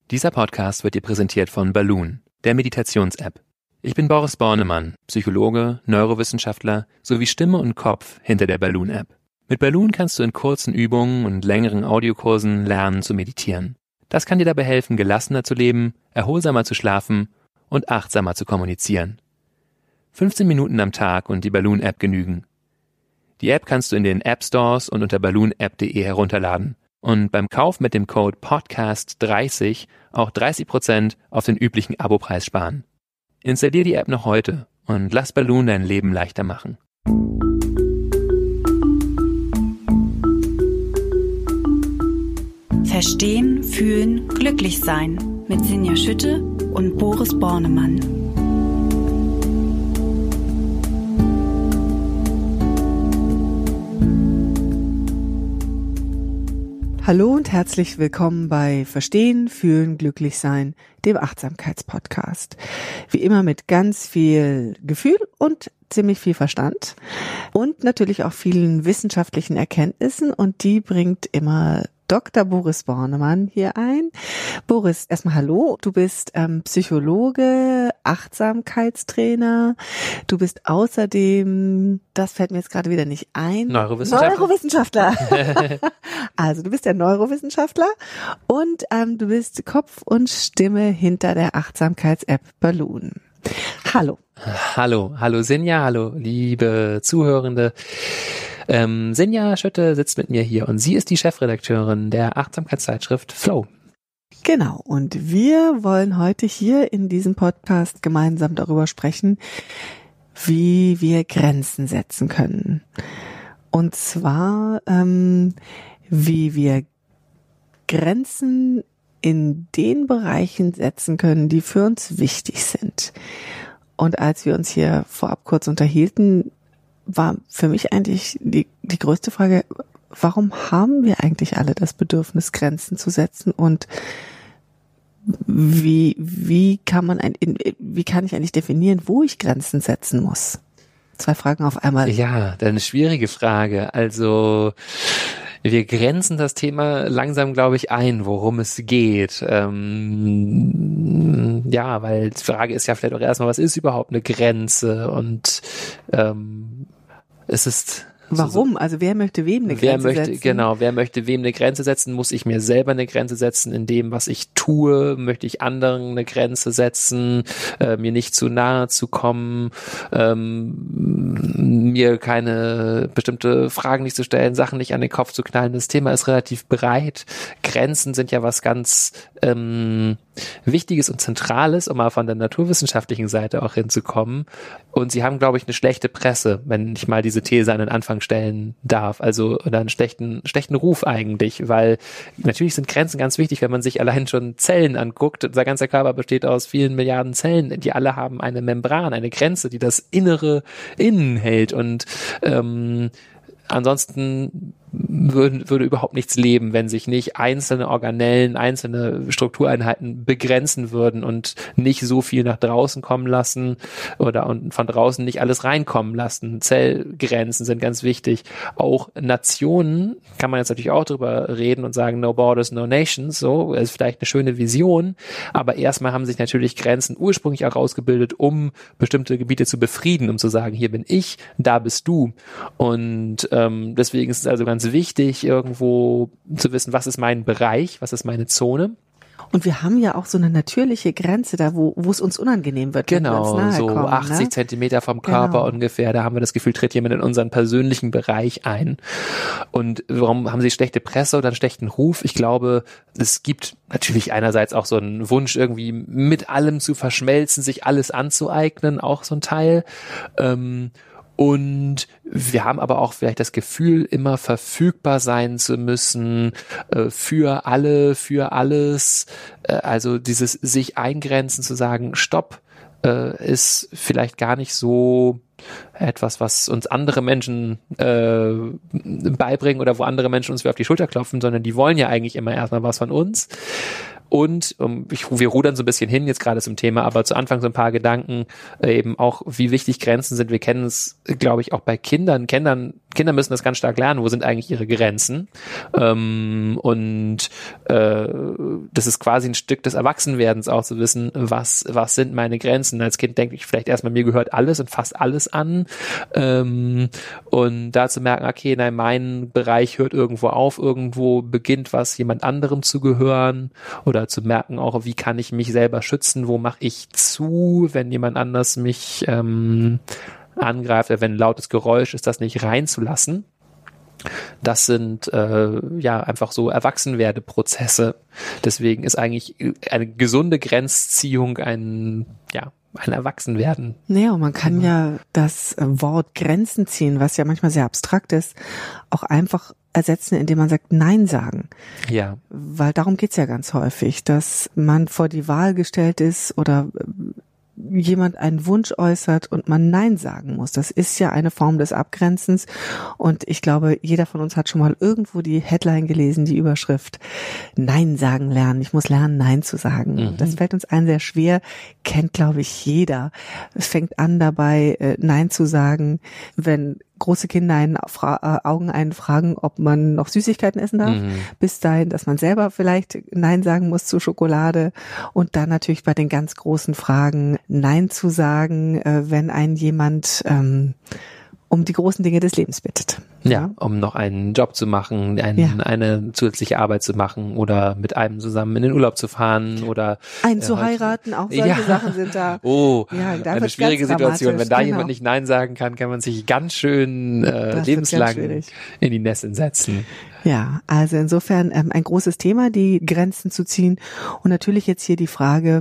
Dieser Podcast wird dir präsentiert von Balloon, der Meditations-App. Ich bin Boris Bornemann, Psychologe, Neurowissenschaftler sowie Stimme und Kopf hinter der Balloon-App. Mit Balloon kannst du in kurzen Übungen und längeren Audiokursen lernen zu meditieren. Das kann dir dabei helfen, gelassener zu leben, erholsamer zu schlafen und achtsamer zu kommunizieren. 15 Minuten am Tag und die Balloon-App genügen. Die App kannst du in den App-Stores und unter balloonapp.de herunterladen. Und beim Kauf mit dem Code PODCAST30 auch 30% auf den üblichen Abopreis sparen. Installier die App noch heute und lass Balloon dein Leben leichter machen. Verstehen, fühlen, glücklich sein mit Sinja Schütte und Boris Bornemann. Hallo und herzlich willkommen bei Verstehen, Fühlen, Glücklich Sein, dem Achtsamkeitspodcast. Wie immer mit ganz viel Gefühl und ziemlich viel Verstand und natürlich auch vielen wissenschaftlichen Erkenntnissen, und die bringt immer Dr. Boris Bornemann hier ein. Boris, erstmal hallo. Du bist Psychologe, Achtsamkeitstrainer. Du bist außerdem, das fällt mir jetzt gerade wieder nicht ein, Neurowissenschaftler. Also du bist der Neurowissenschaftler und du bist Kopf und Stimme hinter der Achtsamkeits-App Balloon. Hallo. Hallo Sinja, hallo liebe Zuhörende. Sinja Schütte sitzt mit mir hier und sie ist die Chefredakteurin der Achtsamkeitszeitschrift Flow. Genau, und wir wollen heute hier in diesem Podcast gemeinsam darüber sprechen, wie wir Grenzen setzen können. Und zwar, wie wir Grenzen in den Bereichen setzen können, die für uns wichtig sind. Und als wir uns hier vorab kurz unterhielten, war für mich eigentlich die größte Frage, warum haben wir eigentlich alle das Bedürfnis, Grenzen zu setzen, und wie kann ich eigentlich definieren, wo ich Grenzen setzen muss? 2 Fragen auf einmal. Ja, eine schwierige Frage. Also wir grenzen das Thema langsam, glaube ich, ein, worum es geht. Ja, weil die Frage ist ja vielleicht auch erstmal, was ist überhaupt eine Grenze? Und es ist... Warum? Also wer möchte wem eine Grenze setzen? Genau, wer möchte wem eine Grenze setzen? Muss ich mir selber eine Grenze setzen in dem, was ich tue? Möchte ich anderen eine Grenze setzen? Mir nicht zu nahe zu kommen? Mir keine bestimmte Fragen nicht zu stellen, Sachen nicht an den Kopf zu knallen? Das Thema ist relativ breit. Grenzen sind ja was ganz Wichtiges und Zentrales, um mal von der naturwissenschaftlichen Seite auch hinzukommen. Und sie haben, glaube ich, eine schlechte Presse, wenn ich mal diese These an den Anfang stellen darf. Also, oder einen schlechten Ruf eigentlich, weil natürlich sind Grenzen ganz wichtig, wenn man sich allein schon Zellen anguckt. Unser ganzer Körper besteht aus vielen Milliarden Zellen, die alle haben eine Membran, eine Grenze, die das Innere innen hält, und ansonsten würde überhaupt nichts leben, wenn sich nicht einzelne Organellen, einzelne Struktureinheiten begrenzen würden und nicht so viel nach draußen kommen lassen und von draußen nicht alles reinkommen lassen. Zellgrenzen sind ganz wichtig. Auch Nationen, kann man jetzt natürlich auch drüber reden und sagen, no borders, no nations, so, ist vielleicht eine schöne Vision, aber erstmal haben sich natürlich Grenzen ursprünglich auch ausgebildet, um bestimmte Gebiete zu befrieden, um zu sagen, hier bin ich, da bist du. Und deswegen ist es also ganz wichtig, irgendwo zu wissen, was ist mein Bereich, was ist meine Zone. Und wir haben ja auch so eine natürliche Grenze da, wo es uns unangenehm wird. Genau, wenn wir uns nahe so kommen, 80 Zentimeter vom Körper ungefähr, da haben wir das Gefühl, tritt jemand in unseren persönlichen Bereich ein. Und warum haben sie schlechte Presse oder einen schlechten Ruf? Ich glaube, es gibt natürlich einerseits auch so einen Wunsch, irgendwie mit allem zu verschmelzen, sich alles anzueignen, auch so ein Teil. Und wir haben aber auch vielleicht das Gefühl, immer verfügbar sein zu müssen, für alle, für alles. Also dieses sich eingrenzen, zu sagen, Stopp, ist vielleicht gar nicht so etwas, was uns andere Menschen beibringen oder wo andere Menschen uns auf die Schulter klopfen, sondern die wollen ja eigentlich immer erstmal was von uns. Und wir rudern so ein bisschen hin jetzt gerade zum Thema, aber zu Anfang so ein paar Gedanken, eben auch, wie wichtig Grenzen sind. Wir kennen es, glaube ich, auch bei Kindern. Kindern Kinder müssen das ganz stark lernen, wo sind eigentlich ihre Grenzen. Das ist quasi ein Stück des Erwachsenwerdens auch zu wissen, was sind meine Grenzen. Als Kind denke ich vielleicht erstmal, mir gehört alles und fast alles an. Und da zu merken, okay, nein, mein Bereich hört irgendwo auf, irgendwo beginnt was jemand anderem zu gehören. Oder zu merken auch, wie kann ich mich selber schützen, wo mache ich zu, wenn jemand anders mich angreift, wenn ein lautes Geräusch ist, das nicht reinzulassen. Das sind einfach so Erwachsenwerdeprozesse. Deswegen ist eigentlich eine gesunde Grenzziehung ein Erwachsenwerden. Ja, und man kann ja das Wort Grenzen ziehen, was ja manchmal sehr abstrakt ist, auch einfach ersetzen, indem man sagt Nein sagen. Ja. Weil darum geht's ja ganz häufig, dass man vor die Wahl gestellt ist oder jemand einen Wunsch äußert und man Nein sagen muss. Das ist ja eine Form des Abgrenzens und ich glaube, jeder von uns hat schon mal irgendwo die Headline gelesen, die Überschrift Nein sagen lernen. Ich muss lernen, Nein zu sagen. Mhm. Das fällt uns allen sehr schwer, kennt, glaube ich, jeder. Es fängt an dabei, Nein zu sagen, wenn große Kinder Augen einen fragen, ob man noch Süßigkeiten essen darf, bis dahin, dass man selber vielleicht Nein sagen muss zu Schokolade und dann natürlich bei den ganz großen Fragen Nein zu sagen, wenn einen jemand um die großen Dinge des Lebens bittet. Ja, um noch einen Job zu machen, eine zusätzliche Arbeit zu machen oder mit einem zusammen in den Urlaub zu fahren oder einen zu heiraten, auch solche Sachen sind da. Eine schwierige Situation. Wenn da jemand nicht Nein sagen kann, kann man sich ganz schön lebenslang in die Nesseln setzen. Ja, also insofern ein großes Thema, die Grenzen zu ziehen. Und natürlich jetzt hier die Frage,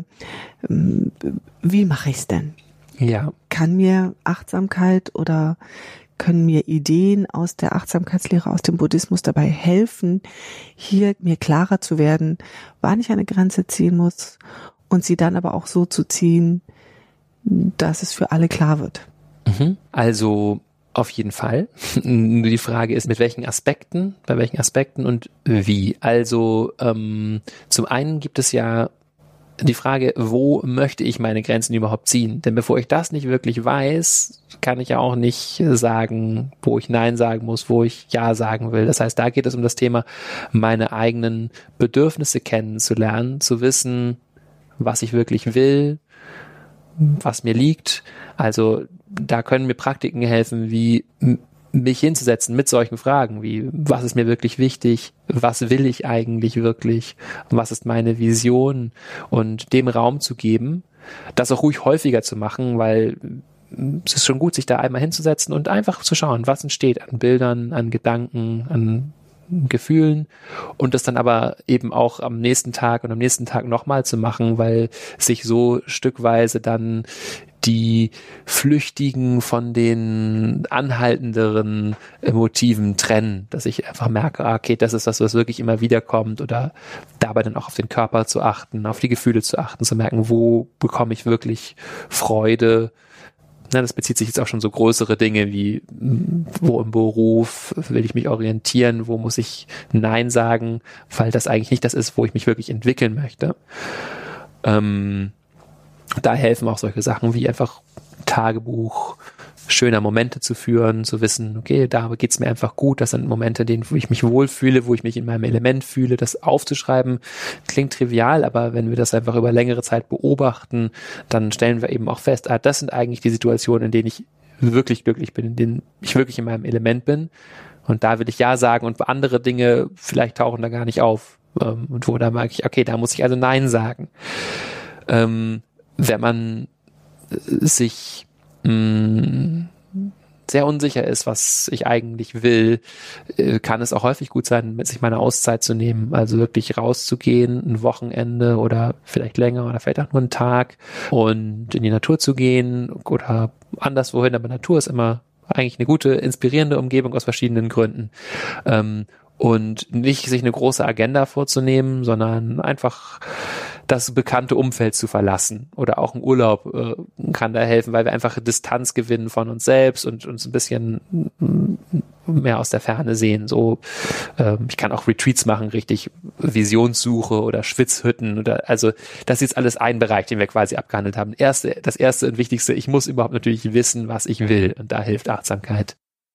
wie mache ich es denn? Ja. Kann mir Achtsamkeit oder können mir Ideen aus der Achtsamkeitslehre, aus dem Buddhismus dabei helfen, hier mir klarer zu werden, wann ich eine Grenze ziehen muss und sie dann aber auch so zu ziehen, dass es für alle klar wird? Also auf jeden Fall. Nur die Frage ist, bei welchen Aspekten und wie. Also zum einen gibt es ja die Frage, wo möchte ich meine Grenzen überhaupt ziehen? Denn bevor ich das nicht wirklich weiß, kann ich ja auch nicht sagen, wo ich Nein sagen muss, wo ich Ja sagen will. Das heißt, da geht es um das Thema, meine eigenen Bedürfnisse kennenzulernen, zu wissen, was ich wirklich will, was mir liegt. Also da können mir Praktiken helfen, wie mich hinzusetzen mit solchen Fragen wie, was ist mir wirklich wichtig, was will ich eigentlich wirklich, was ist meine Vision und dem Raum zu geben, das auch ruhig häufiger zu machen, weil es ist schon gut, sich da einmal hinzusetzen und einfach zu schauen, was entsteht an Bildern, an Gedanken, an Gefühlen und das dann aber eben auch am nächsten Tag und am nächsten Tag nochmal zu machen, weil sich so stückweise dann die flüchtigen von den anhaltenderen Motiven trennen, dass ich einfach merke, okay, das ist das, was wirklich immer wieder kommt oder dabei dann auch auf den Körper zu achten, auf die Gefühle zu achten, zu merken, wo bekomme ich wirklich Freude. Das bezieht sich jetzt auch schon so größere Dinge wie, wo im Beruf will ich mich orientieren, wo muss ich Nein sagen, weil das eigentlich nicht das ist, wo ich mich wirklich entwickeln möchte. Da helfen auch solche Sachen wie einfach Tagebuch schöner Momente zu führen, zu wissen, okay, da geht's mir einfach gut, das sind Momente, wo ich mich wohlfühle, wo ich mich in meinem Element fühle, das aufzuschreiben, klingt trivial, aber wenn wir das einfach über längere Zeit beobachten, dann stellen wir eben auch fest, das sind eigentlich die Situationen, in denen ich wirklich glücklich bin, in denen ich wirklich in meinem Element bin und da will ich Ja sagen und andere Dinge vielleicht tauchen da gar nicht auf und wo da merke ich, okay, da muss ich also Nein sagen. Wenn man sich sehr unsicher ist, was ich eigentlich will, kann es auch häufig gut sein, sich mal eine Auszeit zu nehmen, also wirklich rauszugehen, ein Wochenende oder vielleicht länger oder vielleicht auch nur einen Tag und in die Natur zu gehen oder anderswohin, aber Natur ist immer eigentlich eine gute, inspirierende Umgebung aus verschiedenen Gründen. Und nicht sich eine große Agenda vorzunehmen, sondern einfach das bekannte Umfeld zu verlassen. Oder auch ein Urlaub kann da helfen, weil wir einfach Distanz gewinnen von uns selbst und uns ein bisschen mehr aus der Ferne sehen. So, ich kann auch Retreats machen, richtig Visionssuche oder Schwitzhütten oder also das ist jetzt alles ein Bereich, den wir quasi abgehandelt haben. Das erste und wichtigste, ich muss überhaupt natürlich wissen, was ich will und da hilft Achtsamkeit.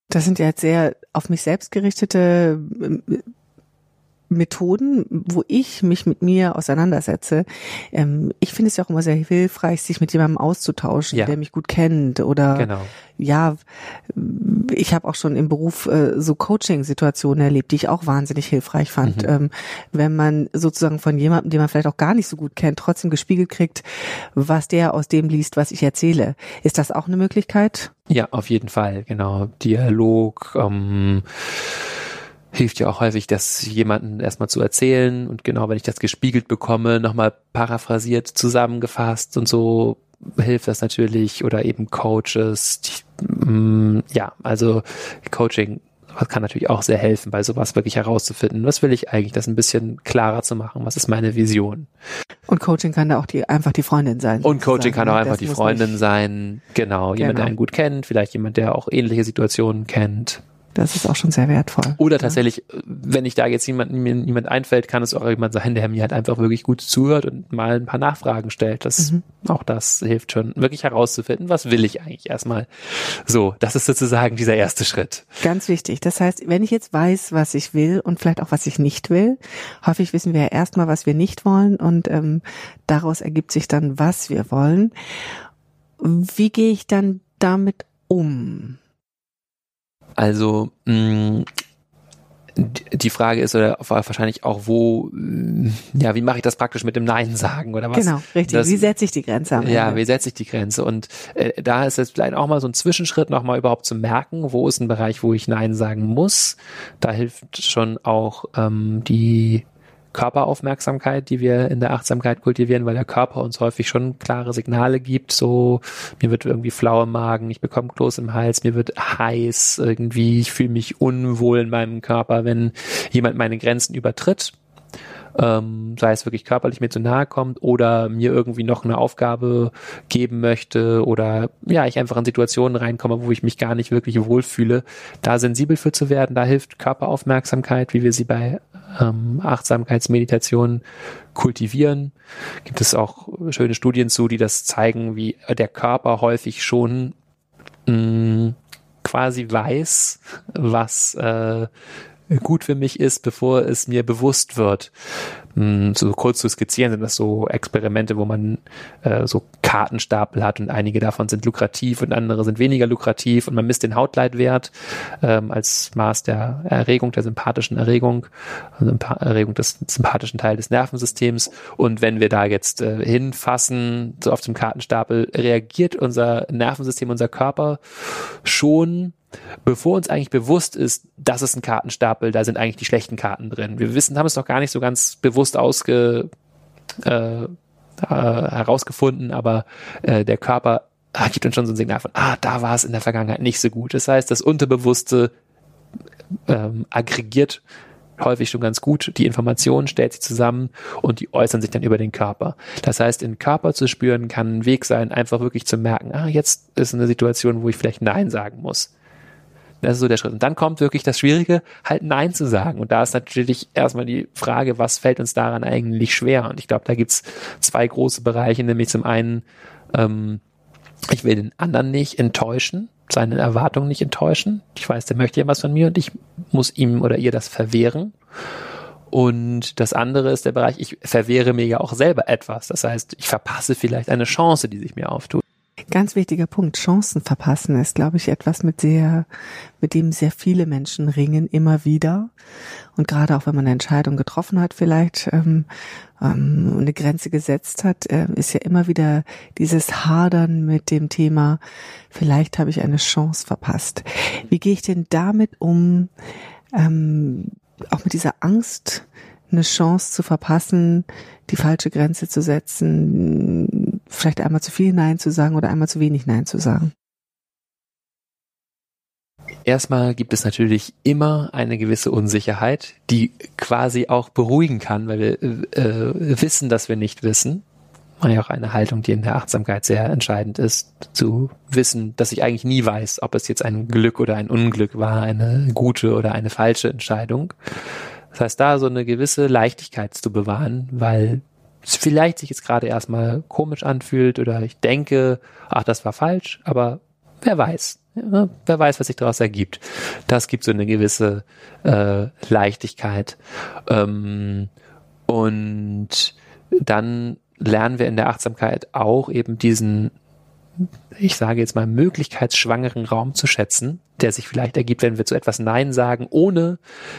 Das sind ja jetzt sehr auf mich selbst gerichtete Methoden, wo ich mich mit mir auseinandersetze. Ich finde es ja auch immer sehr hilfreich, sich mit jemandem auszutauschen, der mich gut kennt oder ich habe auch schon im Beruf so Coaching-Situationen erlebt, die ich auch wahnsinnig hilfreich fand. Wenn man sozusagen von jemandem, den man vielleicht auch gar nicht so gut kennt, trotzdem gespiegelt kriegt, was der aus dem liest, was ich erzähle. Ist das auch eine Möglichkeit? Ja, auf jeden Fall, genau. Dialog, hilft ja auch häufig, das jemanden erstmal zu erzählen und genau, wenn ich das gespiegelt bekomme, nochmal paraphrasiert, zusammengefasst und so hilft das natürlich oder eben Coaches, also Coaching kann natürlich auch sehr helfen, bei sowas wirklich herauszufinden, was will ich eigentlich, das ein bisschen klarer zu machen, was ist meine Vision. Und Coaching kann da auch einfach die Freundin sein. Und Coaching kann auch einfach die Freundin sein, genau, jemand, der einen gut kennt, vielleicht jemand, der auch ähnliche Situationen kennt. Das ist auch schon sehr wertvoll. Oder tatsächlich, wenn ich da jetzt niemand einfällt, kann es auch jemand sein, der mir halt einfach wirklich gut zuhört und mal ein paar Nachfragen stellt. Auch das hilft schon, wirklich herauszufinden, was will ich eigentlich erstmal. So, das ist sozusagen dieser erste Schritt. Ganz wichtig. Das heißt, wenn ich jetzt weiß, was ich will und vielleicht auch, was ich nicht will, häufig wissen wir ja erstmal, was wir nicht wollen und daraus ergibt sich dann, was wir wollen. Wie gehe ich dann damit um? Also die Frage ist oder wahrscheinlich auch, wie mache ich das praktisch mit dem Nein sagen oder was? Genau, richtig. Wie setze ich die Grenze am Ende? Ja, wie setze ich die Grenze? Und da ist jetzt vielleicht auch mal so ein Zwischenschritt, nochmal überhaupt zu merken, wo ist ein Bereich, wo ich Nein sagen muss. Da hilft schon auch die Körperaufmerksamkeit, die wir in der Achtsamkeit kultivieren, weil der Körper uns häufig schon klare Signale gibt, so mir wird irgendwie flau im Magen, ich bekomme Kloß im Hals, mir wird heiß irgendwie, ich fühle mich unwohl in meinem Körper, wenn jemand meine Grenzen übertritt, sei es wirklich körperlich mir zu nahe kommt oder mir irgendwie noch eine Aufgabe geben möchte oder ich einfach in Situationen reinkomme, wo ich mich gar nicht wirklich wohlfühle, da sensibel für zu werden, da hilft Körperaufmerksamkeit, wie wir sie bei Achtsamkeitsmeditation kultivieren. Gibt es auch schöne Studien zu, die das zeigen, wie der Körper häufig schon quasi weiß, was gut für mich ist, bevor es mir bewusst wird. So kurz zu skizzieren sind das so Experimente, wo man so Kartenstapel hat und einige davon sind lukrativ und andere sind weniger lukrativ und man misst den Hautleitwert als Maß der Erregung, der sympathischen Erregung, also Erregung des sympathischen Teil des Nervensystems und wenn wir da jetzt hinfassen, so auf dem Kartenstapel, reagiert unser Nervensystem, unser Körper schon, bevor uns eigentlich bewusst ist, das ist ein Kartenstapel, da sind eigentlich die schlechten Karten drin. Wir haben es noch gar nicht so ganz bewusst herausgefunden, aber der Körper gibt uns schon so ein Signal von, da war es in der Vergangenheit nicht so gut. Das heißt, das Unterbewusste aggregiert häufig schon ganz gut die Informationen, stellt sie zusammen und die äußern sich dann über den Körper. Das heißt, den Körper zu spüren kann ein Weg sein, einfach wirklich zu merken, jetzt ist eine Situation, wo ich vielleicht Nein sagen muss. Das ist so der Schritt. Und dann kommt wirklich das Schwierige, halt Nein zu sagen. Und da ist natürlich erstmal die Frage, was fällt uns daran eigentlich schwer? Und ich glaube, da gibt's zwei große Bereiche, nämlich zum einen, ich will den anderen nicht enttäuschen, seine Erwartungen nicht enttäuschen. Ich weiß, der möchte ja was von mir und ich muss ihm oder ihr das verwehren. Und das andere ist der Bereich, ich verwehre mir ja auch selber etwas. Das heißt, ich verpasse vielleicht eine Chance, die sich mir auftut. Ganz wichtiger Punkt. Chancen verpassen ist, glaube ich, etwas mit dem sehr viele Menschen ringen, immer wieder. Und gerade auch wenn man eine Entscheidung getroffen hat, vielleicht eine Grenze gesetzt hat, ist ja immer wieder dieses Hadern mit dem Thema, vielleicht habe ich eine Chance verpasst. Wie gehe ich denn damit um, auch mit dieser Angst, eine Chance zu verpassen, die falsche Grenze zu setzen, vielleicht einmal zu viel Nein zu sagen oder einmal zu wenig Nein zu sagen? Erstmal gibt es natürlich immer eine gewisse Unsicherheit, die quasi auch beruhigen kann, weil wir wissen, dass wir nicht wissen. Ja, auch eine Haltung, die in der Achtsamkeit sehr entscheidend ist, zu wissen, dass ich eigentlich nie weiß, ob es jetzt ein Glück oder ein Unglück war, eine gute oder eine falsche Entscheidung. Das heißt, da so eine gewisse Leichtigkeit zu bewahren, weil es vielleicht sich jetzt gerade erstmal komisch anfühlt oder ich denke, das war falsch, aber wer weiß. ja, wer weiß, was sich daraus ergibt. Das gibt so eine gewisse Leichtigkeit. Und dann lernen wir in der Achtsamkeit auch eben diesen, ich sage jetzt mal, möglichkeitsschwangeren Raum zu schätzen, der sich vielleicht ergibt, wenn wir zu etwas Nein sagen, ohne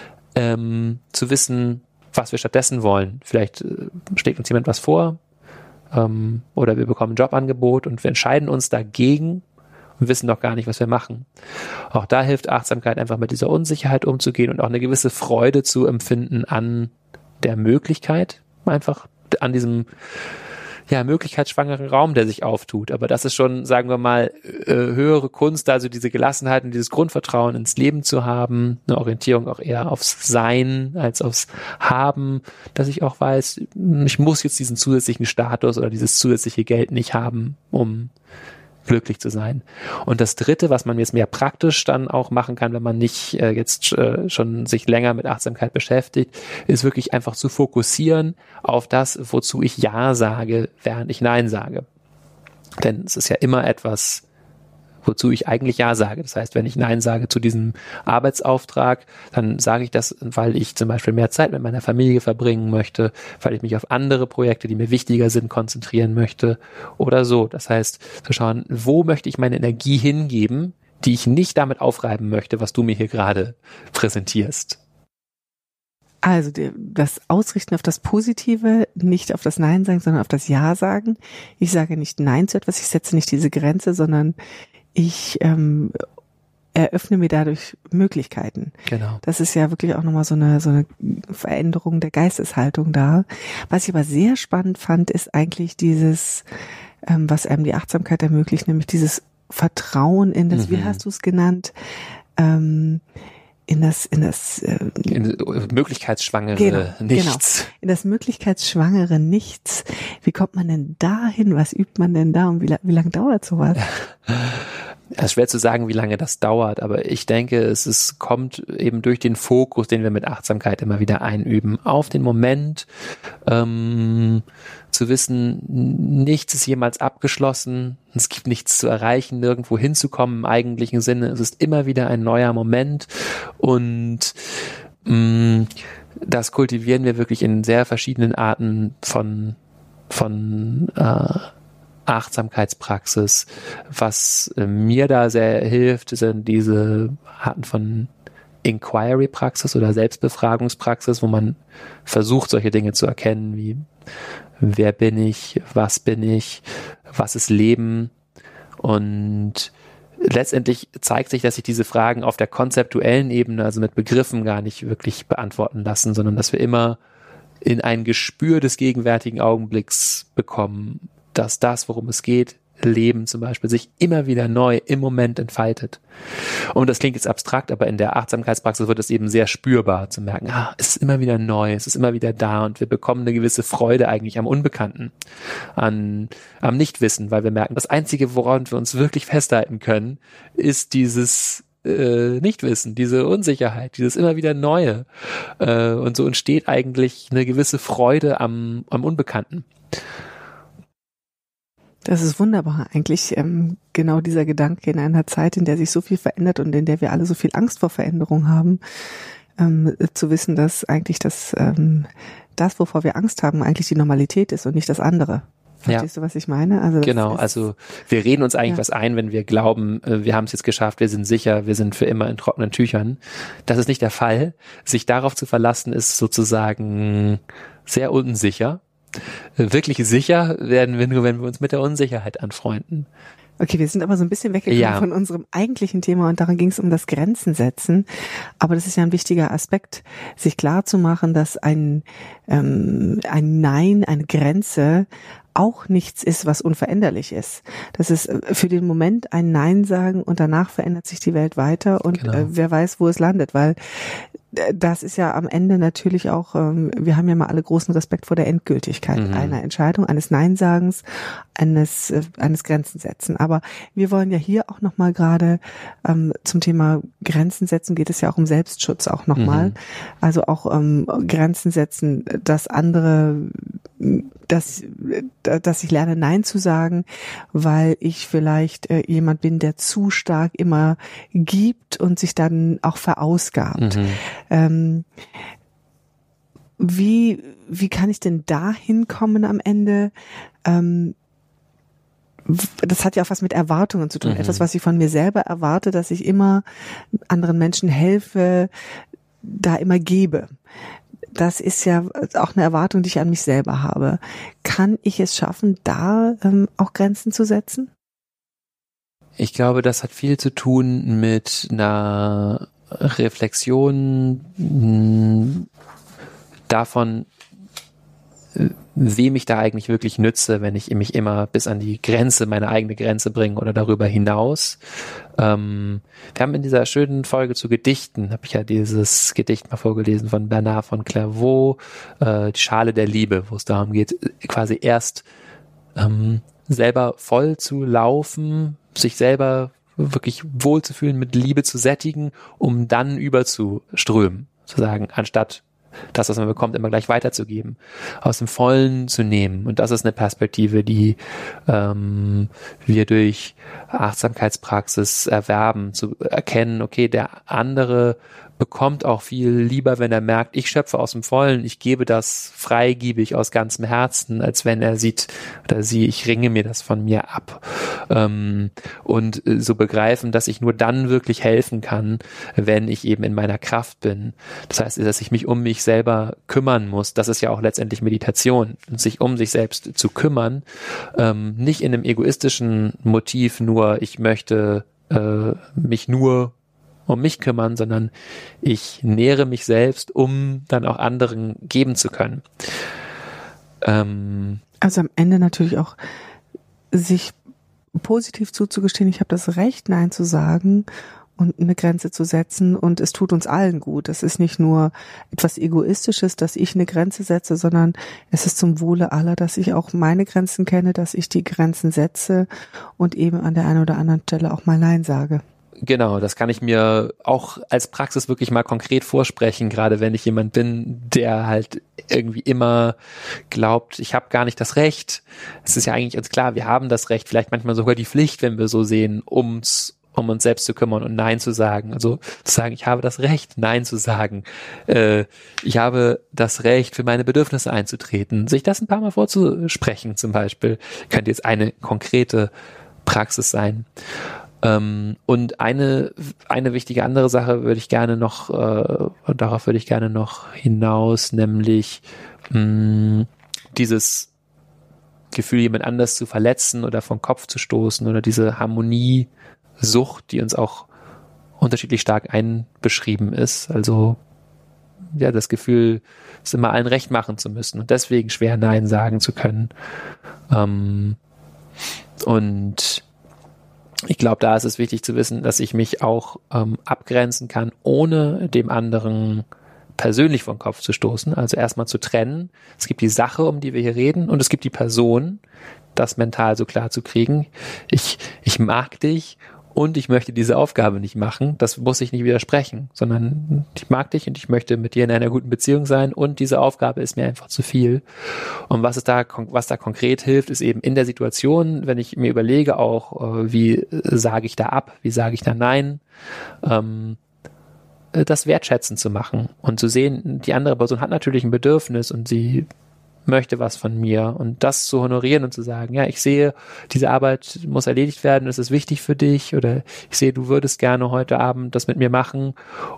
zu wissen, was wir stattdessen wollen. Vielleicht schlägt uns jemand was vor oder wir bekommen ein Jobangebot und wir entscheiden uns dagegen und wissen noch gar nicht, was wir machen. Auch da hilft Achtsamkeit einfach mit dieser Unsicherheit umzugehen und auch eine gewisse Freude zu empfinden an der Möglichkeit, einfach an diesem möglichkeitsschwangeren Raum, der sich auftut. Aber das ist schon, sagen wir mal, höhere Kunst, also diese Gelassenheit und dieses Grundvertrauen ins Leben zu haben, eine Orientierung auch eher aufs Sein als aufs Haben, dass ich auch weiß, ich muss jetzt diesen zusätzlichen Status oder dieses zusätzliche Geld nicht haben, um glücklich zu sein. Und das Dritte, was man jetzt mehr praktisch dann auch machen kann, wenn man nicht jetzt schon sich länger mit Achtsamkeit beschäftigt, ist wirklich einfach zu fokussieren auf das, wozu ich Ja sage, während ich Nein sage. Denn es ist ja immer etwas, wozu ich eigentlich Ja sage. Das heißt, wenn ich Nein sage zu diesem Arbeitsauftrag, dann sage ich das, weil ich zum Beispiel mehr Zeit mit meiner Familie verbringen möchte, weil ich mich auf andere Projekte, die mir wichtiger sind, konzentrieren möchte oder so. Das heißt, zu schauen, wo möchte ich meine Energie hingeben, die ich nicht damit aufreiben möchte, was du mir hier gerade präsentierst. Also das Ausrichten auf das Positive, nicht auf das Nein sagen, sondern auf das Ja sagen. Ich sage nicht Nein zu etwas, ich setze nicht diese Grenze, sondern ich eröffne mir dadurch Möglichkeiten. Genau. Das ist ja wirklich auch nochmal so eine Veränderung der Geisteshaltung da. Was ich aber sehr spannend fand, ist eigentlich dieses, was einem die Achtsamkeit ermöglicht, nämlich dieses Vertrauen in das, wie hast du es genannt, in das möglichkeitsschwangere Nichts. Genau, in das möglichkeitsschwangere Nichts. Wie kommt man denn dahin? Was übt man denn da? Und wie lange dauert sowas? Es ist schwer zu sagen, wie lange das dauert, aber ich denke, es kommt eben durch den Fokus, den wir mit Achtsamkeit immer wieder einüben, auf den Moment, zu wissen, nichts ist jemals abgeschlossen, es gibt nichts zu erreichen, nirgendwo hinzukommen im eigentlichen Sinne, es ist immer wieder ein neuer Moment und das kultivieren wir wirklich in sehr verschiedenen Arten von Achtsamkeitspraxis. Was mir da sehr hilft, sind diese Arten von Inquiry-Praxis oder Selbstbefragungspraxis, wo man versucht, solche Dinge zu erkennen, wie wer bin ich, was ist Leben, und letztendlich zeigt sich, dass sich diese Fragen auf der konzeptuellen Ebene, also mit Begriffen, gar nicht wirklich beantworten lassen, sondern dass wir immer in ein Gespür des gegenwärtigen Augenblicks bekommen, dass das, worum es geht, Leben zum Beispiel, sich immer wieder neu im Moment entfaltet. Und das klingt jetzt abstrakt, aber in der Achtsamkeitspraxis wird es eben sehr spürbar zu merken, es ist immer wieder neu, es ist immer wieder da und wir bekommen eine gewisse Freude eigentlich am Unbekannten, am Nichtwissen, weil wir merken, das Einzige, woran wir uns wirklich festhalten können, ist dieses Nichtwissen, diese Unsicherheit, dieses immer wieder Neue. Und so entsteht eigentlich eine gewisse Freude am Unbekannten. Das ist wunderbar. Eigentlich genau dieser Gedanke in einer Zeit, in der sich so viel verändert und in der wir alle so viel Angst vor Veränderung haben, zu wissen, dass eigentlich das, wovor wir Angst haben, eigentlich die Normalität ist und nicht das andere. Verstehst du, was ich meine? Also genau, also wir reden uns eigentlich was ein, wenn wir glauben, wir haben es jetzt geschafft, wir sind sicher, wir sind für immer in trockenen Tüchern. Das ist nicht der Fall. Sich darauf zu verlassen, ist sozusagen sehr unsicher. Wirklich sicher werden wir nur, wenn wir uns mit der Unsicherheit anfreunden. Okay, wir sind aber so ein bisschen weggekommen von unserem eigentlichen Thema und darin ging es um das Grenzen setzen. Aber das ist ja ein wichtiger Aspekt, sich klar zu machen, dass ein Nein, eine Grenze auch nichts ist, was unveränderlich ist. Das ist für den Moment ein Nein sagen und danach verändert sich die Welt weiter und wer weiß, wo es landet, weil das ist ja am Ende natürlich auch, wir haben ja mal alle großen Respekt vor der Endgültigkeit einer Entscheidung, eines Nein-Sagens, eines Grenzen setzen. Aber wir wollen ja hier auch nochmal gerade zum Thema Grenzen setzen, geht es ja auch um Selbstschutz auch nochmal. Also auch Grenzen setzen, dass andere, dass dass ich lerne, Nein zu sagen, weil ich vielleicht jemand bin, der zu stark immer gibt und sich dann auch verausgabt. Wie kann ich denn da hinkommen am Ende? Das hat ja auch was mit Erwartungen zu tun. Etwas, was ich von mir selber erwarte, dass ich immer anderen Menschen helfe, da immer gebe. Das ist ja auch eine Erwartung, die ich an mich selber habe. Kann ich es schaffen, da auch Grenzen zu setzen? Ich glaube, das hat viel zu tun mit einer Reflexion davon, wem ich da eigentlich wirklich nütze, wenn ich mich immer bis an die Grenze, meine eigene Grenze bringe oder darüber hinaus. Wir haben in dieser schönen Folge zu Gedichten, habe ich ja dieses Gedicht mal vorgelesen von Bernard von Clairvaux, die Schale der Liebe, wo es darum geht, quasi erst selber voll zu laufen, sich selber wirklich wohlzufühlen, mit Liebe zu sättigen, um dann überzuströmen, sozusagen, anstatt das, was man bekommt, immer gleich weiterzugeben, aus dem Vollen zu nehmen. Und das ist eine Perspektive, die wir durch Achtsamkeitspraxis erwerben, zu erkennen, okay, der andere bekommt auch viel lieber, wenn er merkt, ich schöpfe aus dem Vollen, ich gebe das freigiebig aus ganzem Herzen, als wenn er sieht oder sie, ich ringe mir das von mir ab. Und so begreifen, dass ich nur dann wirklich helfen kann, wenn ich eben in meiner Kraft bin. Das heißt, dass ich mich um mich selber kümmern muss. Das ist ja auch letztendlich Meditation, sich um sich selbst zu kümmern. Nicht in einem egoistischen Motiv nur, ich möchte mich nur um mich kümmern, sondern ich nähre mich selbst, um dann auch anderen geben zu können. Also am Ende natürlich auch sich positiv zuzugestehen, ich habe das Recht, Nein zu sagen und eine Grenze zu setzen und es tut uns allen gut. Es ist nicht nur etwas Egoistisches, dass ich eine Grenze setze, sondern es ist zum Wohle aller, dass ich auch meine Grenzen kenne, dass ich die Grenzen setze und eben an der einen oder anderen Stelle auch mal Nein sage. Genau, das kann ich mir auch als Praxis wirklich mal konkret vorsprechen, gerade wenn ich jemand bin, der halt irgendwie immer glaubt, ich habe gar nicht das Recht. Es ist ja eigentlich uns klar, wir haben das Recht, vielleicht manchmal sogar die Pflicht, wenn wir so sehen, um uns selbst zu kümmern und Nein zu sagen. Also zu sagen, ich habe das Recht, Nein zu sagen. Ich habe das Recht, für meine Bedürfnisse einzutreten. Sich das ein paar Mal vorzusprechen zum Beispiel, könnte jetzt eine konkrete Praxis sein. Und eine wichtige andere Sache würde ich gerne noch, darauf würde ich gerne noch hinaus, nämlich dieses Gefühl, jemand anders zu verletzen oder vom Kopf zu stoßen oder diese Harmoniesucht, die uns auch unterschiedlich stark einbeschrieben ist. Also ja, das Gefühl, es immer allen recht machen zu müssen und deswegen schwer Nein sagen zu können. Und ich glaube, da ist es wichtig zu wissen, dass ich mich auch abgrenzen kann, ohne dem anderen persönlich vom Kopf zu stoßen. Also erstmal zu trennen. Es gibt die Sache, um die wir hier reden, und es gibt die Person, das mental so klar zu kriegen. Ich mag dich und ich möchte diese Aufgabe nicht machen. Das muss ich nicht widersprechen, sondern ich mag dich und ich möchte mit dir in einer guten Beziehung sein und diese Aufgabe ist mir einfach zu viel. Und was da konkret hilft, ist eben in der Situation, wenn ich mir überlege auch, wie sage ich da ab, wie sage ich da Nein, das wertschätzen zu machen und zu sehen, die andere Person hat natürlich ein Bedürfnis und sie möchte was von mir und das zu honorieren und zu sagen, ja, ich sehe, diese Arbeit muss erledigt werden, es ist wichtig für dich oder ich sehe, du würdest gerne heute Abend das mit mir machen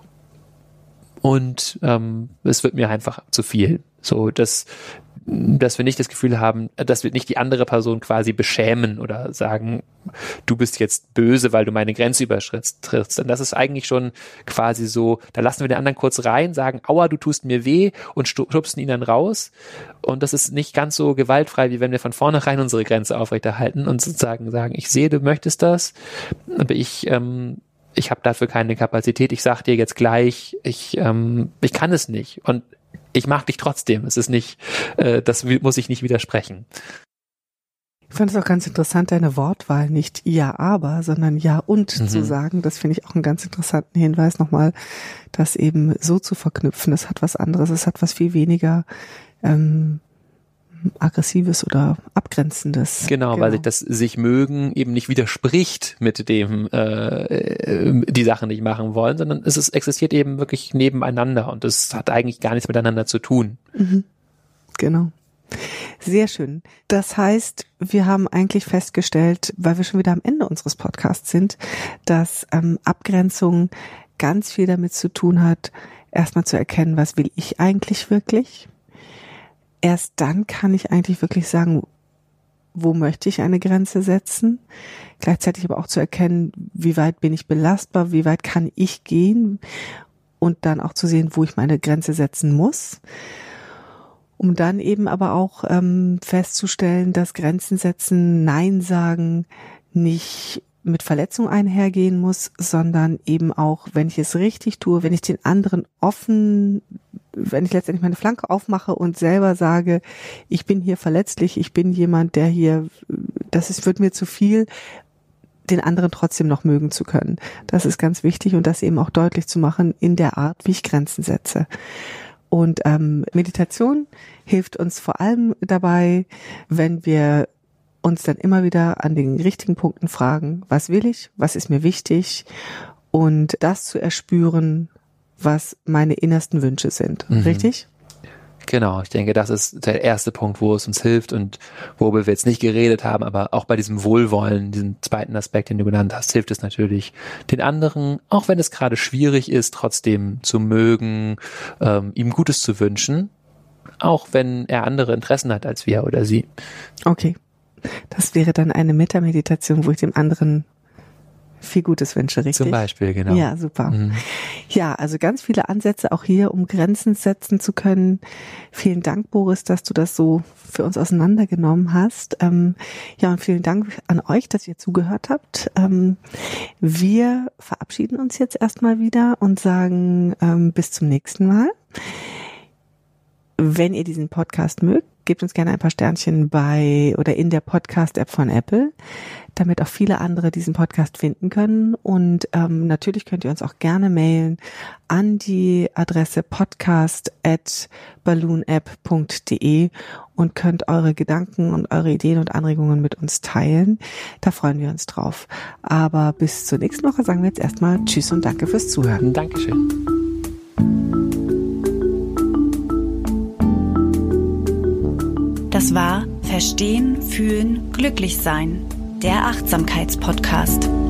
und es wird mir einfach zu viel. So, dass wir nicht das Gefühl haben, dass wir nicht die andere Person quasi beschämen oder sagen, du bist jetzt böse, weil du meine Grenze übertrittst. Und das ist eigentlich schon quasi so, da lassen wir den anderen kurz rein, sagen, aua, du tust mir weh und schubsen ihn dann raus. Und das ist nicht ganz so gewaltfrei, wie wenn wir von vornherein unsere Grenze aufrechterhalten und sozusagen sagen, ich sehe, du möchtest das, aber ich habe dafür keine Kapazität, ich sag dir jetzt gleich, ich kann es nicht. Und ich mag dich trotzdem. Es ist nicht, das muss ich nicht widersprechen. Ich fand es auch ganz interessant, deine Wortwahl, nicht ja, aber, sondern ja und zu sagen. Das finde ich auch einen ganz interessanten Hinweis nochmal, das eben so zu verknüpfen. Es hat was anderes, es hat was viel weniger Aggressives oder Abgrenzendes. Genau, weil sich das sich mögen eben nicht widerspricht mit dem die Sachen nicht machen wollen, sondern es existiert eben wirklich nebeneinander und es hat eigentlich gar nichts miteinander zu tun. Mhm. Genau. Sehr schön. Das heißt, wir haben eigentlich festgestellt, weil wir schon wieder am Ende unseres Podcasts sind, dass Abgrenzung ganz viel damit zu tun hat, erstmal zu erkennen, was will ich eigentlich wirklich? Erst dann kann ich eigentlich wirklich sagen, wo möchte ich eine Grenze setzen? Gleichzeitig aber auch zu erkennen, wie weit bin ich belastbar, wie weit kann ich gehen und dann auch zu sehen, wo ich meine Grenze setzen muss. Um dann eben aber auch festzustellen, dass Grenzen setzen, Nein sagen nicht mit Verletzung einhergehen muss, sondern eben auch, wenn ich es richtig tue, wenn ich den anderen wenn ich letztendlich meine Flanke aufmache und selber sage, ich bin hier verletzlich, ich bin jemand, der hier, wird mir zu viel, den anderen trotzdem noch mögen zu können. Das ist ganz wichtig und das eben auch deutlich zu machen in der Art, wie ich Grenzen setze. Und Meditation hilft uns vor allem dabei, wenn wir uns dann immer wieder an den richtigen Punkten fragen, was will ich, was ist mir wichtig und das zu erspüren, was meine innersten Wünsche sind. Richtig? Genau, ich denke, das ist der erste Punkt, wo es uns hilft und worüber wir jetzt nicht geredet haben, aber auch bei diesem Wohlwollen, diesem zweiten Aspekt, den du genannt hast, hilft es natürlich, den anderen, auch wenn es gerade schwierig ist, trotzdem zu mögen, ihm Gutes zu wünschen, auch wenn er andere Interessen hat als wir oder sie. Okay. Das wäre dann eine Metta-Meditation, wo ich dem anderen viel Gutes wünsche, richtig? Zum Beispiel, genau. Ja, super. Ja, also ganz viele Ansätze auch hier, um Grenzen setzen zu können. Vielen Dank, Boris, dass du das so für uns auseinandergenommen hast. Ja, und vielen Dank an euch, dass ihr zugehört habt. Wir verabschieden uns jetzt erstmal wieder und sagen bis zum nächsten Mal. Wenn ihr diesen Podcast mögt, gebt uns gerne ein paar Sternchen bei oder in der Podcast-App von Apple, damit auch viele andere diesen Podcast finden können. Und natürlich könnt ihr uns auch gerne mailen an die Adresse podcast@balloonapp.de und könnt eure Gedanken und eure Ideen und Anregungen mit uns teilen. Da freuen wir uns drauf. Aber bis zur nächsten Woche sagen wir jetzt erstmal Tschüss und danke fürs Zuhören. Dankeschön. Das war Verstehen, Fühlen, Glücklich sein, der Achtsamkeitspodcast.